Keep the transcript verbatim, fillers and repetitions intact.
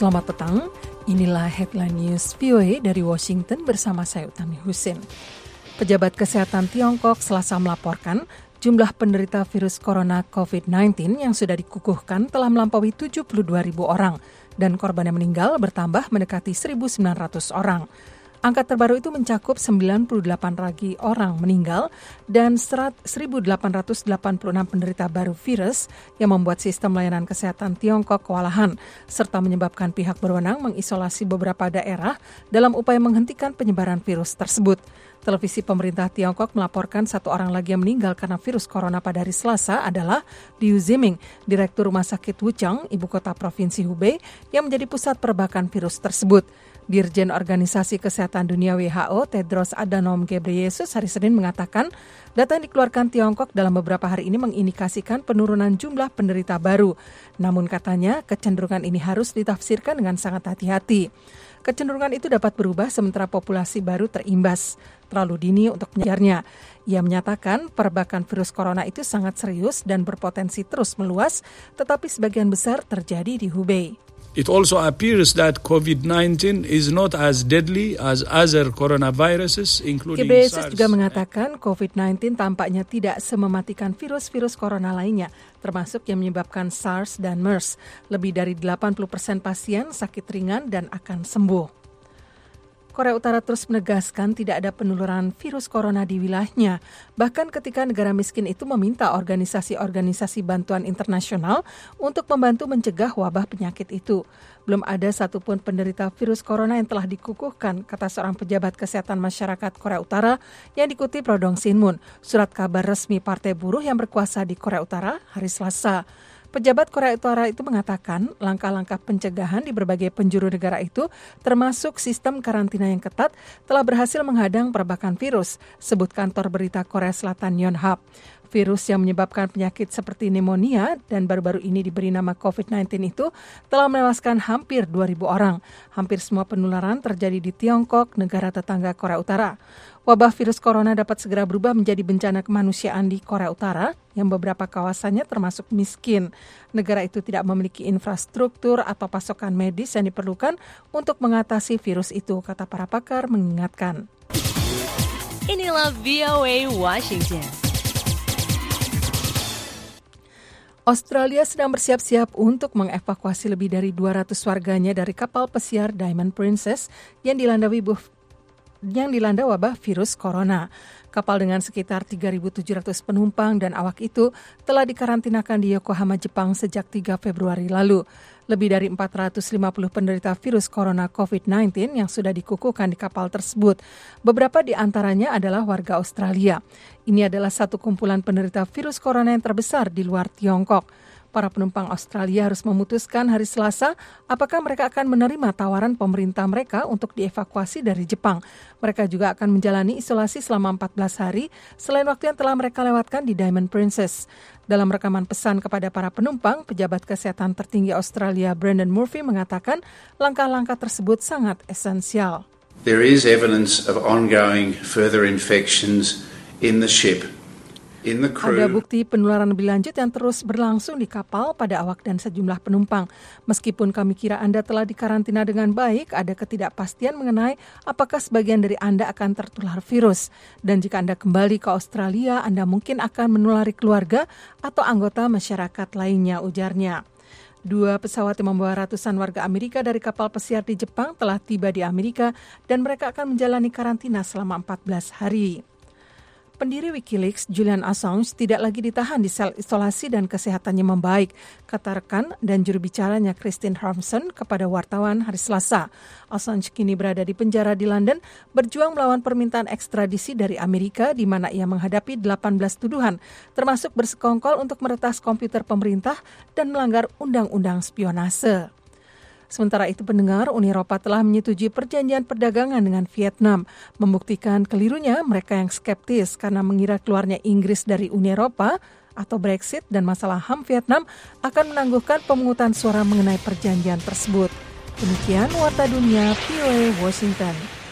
Selamat petang, inilah Headline News V O A dari Washington bersama saya Utami Husin. Pejabat Kesehatan Tiongkok Selasa melaporkan jumlah penderita virus corona covid sembilan belas yang sudah dikukuhkan telah melampaui tujuh puluh dua ribu orang dan korban yang meninggal bertambah mendekati seribu sembilan ratus orang. Angka terbaru itu mencakup sembilan puluh delapan lagi orang meninggal dan seribu delapan ratus delapan puluh enam penderita baru virus yang membuat sistem layanan kesehatan Tiongkok kewalahan serta menyebabkan pihak berwenang mengisolasi beberapa daerah dalam upaya menghentikan penyebaran virus tersebut. Televisi pemerintah Tiongkok melaporkan satu orang lagi yang meninggal karena virus corona pada hari Selasa adalah Liu Ziming, Direktur Rumah Sakit Wuchang, ibu kota Provinsi Hubei, yang menjadi pusat perbakan virus tersebut. Dirjen Organisasi Kesehatan Dunia W H O Tedros Adhanom Ghebreyesus hari Senin mengatakan data yang dikeluarkan Tiongkok dalam beberapa hari ini mengindikasikan penurunan jumlah penderita baru. Namun katanya kecenderungan ini harus ditafsirkan dengan sangat hati-hati. Kecenderungan itu dapat berubah sementara populasi baru terimbas. Terlalu dini untuk mengejarnya. Ia menyatakan perbakan virus corona itu sangat serius dan berpotensi terus meluas, tetapi sebagian besar terjadi di Hubei. It also appears that covid nineteen is not as deadly as other coronaviruses, including Ghebreyesus SARS. juga mengatakan covid sembilan belas tampaknya tidak semematikan virus-virus corona lainnya, termasuk yang menyebabkan SARS dan MERS. Lebih dari delapan puluh persen pasien sakit ringan dan akan sembuh. Korea Utara terus menegaskan tidak ada penularan virus corona di wilayahnya, bahkan ketika negara miskin itu meminta organisasi-organisasi bantuan internasional untuk membantu mencegah wabah penyakit itu. Belum ada satupun penderita virus corona yang telah dikukuhkan, kata seorang pejabat kesehatan masyarakat Korea Utara yang dikutip Rodong Sinmun, surat kabar resmi Partai Buruh yang berkuasa di Korea Utara hari Selasa. Pejabat Korea Utara itu mengatakan langkah-langkah pencegahan di berbagai penjuru negara itu, termasuk sistem karantina yang ketat, telah berhasil menghadang perbakan virus, sebut kantor berita Korea Selatan Yonhap. Virus yang menyebabkan penyakit seperti pneumonia dan baru-baru ini diberi nama covid sembilan belas itu telah menewaskan hampir dua ribu orang. Hampir semua penularan terjadi di Tiongkok, negara tetangga Korea Utara. Wabah virus corona dapat segera berubah menjadi bencana kemanusiaan di Korea Utara yang beberapa kawasannya termasuk miskin. Negara itu tidak memiliki infrastruktur atau pasokan medis yang diperlukan untuk mengatasi virus itu, kata para pakar mengingatkan. Inilah V O A Washington. Australia sedang bersiap-siap untuk mengevakuasi lebih dari dua ratus warganya dari kapal pesiar Diamond Princess yang dilanda wibuh yang dilanda wabah virus corona. Kapal dengan sekitar tiga ribu tujuh ratus penumpang dan awak itu telah dikarantinakan di Yokohama, Jepang sejak tiga Februari lalu. Lebih dari empat ratus lima puluh penderita virus corona covid sembilan belas yang sudah dikukuhkan di kapal tersebut. Beberapa di antaranya adalah warga Australia. Ini adalah satu kumpulan penderita virus corona yang terbesar di luar Tiongkok. Para penumpang Australia harus memutuskan hari Selasa apakah mereka akan menerima tawaran pemerintah mereka untuk dievakuasi dari Jepang. Mereka juga akan menjalani isolasi selama empat belas hari selain waktu yang telah mereka lewatkan di Diamond Princess. Dalam rekaman pesan kepada para penumpang, pejabat kesehatan tertinggi Australia Brendan Murphy mengatakan langkah-langkah tersebut sangat esensial. There is evidence of ongoing further infections in the ship. Ada bukti penularan lebih lanjut yang terus berlangsung di kapal pada awak dan sejumlah penumpang. Meskipun kami kira Anda telah dikarantina dengan baik, ada ketidakpastian mengenai apakah sebagian dari Anda akan tertular virus. Dan jika Anda kembali ke Australia, Anda mungkin akan menulari keluarga atau anggota masyarakat lainnya, ujarnya. Dua pesawat yang membawa ratusan warga Amerika dari kapal pesiar di Jepang telah tiba di Amerika dan mereka akan menjalani karantina selama empat belas hari. Pendiri Wikileaks, Julian Assange, tidak lagi ditahan di sel isolasi dan kesehatannya membaik, kata rekan dan juru bicaranya Christine Harmson kepada wartawan hari Selasa. Assange kini berada di penjara di London, berjuang melawan permintaan ekstradisi dari Amerika di mana ia menghadapi delapan belas tuduhan, termasuk bersekongkol untuk meretas komputer pemerintah dan melanggar undang-undang spionase. Sementara itu pendengar, Uni Eropa telah menyetujui perjanjian perdagangan dengan Vietnam, membuktikan kelirunya mereka yang skeptis karena mengira keluarnya Inggris dari Uni Eropa atau Brexit dan masalah H A M Vietnam akan menangguhkan pemungutan suara mengenai perjanjian tersebut. Demikian Warta Dunia V O A Washington.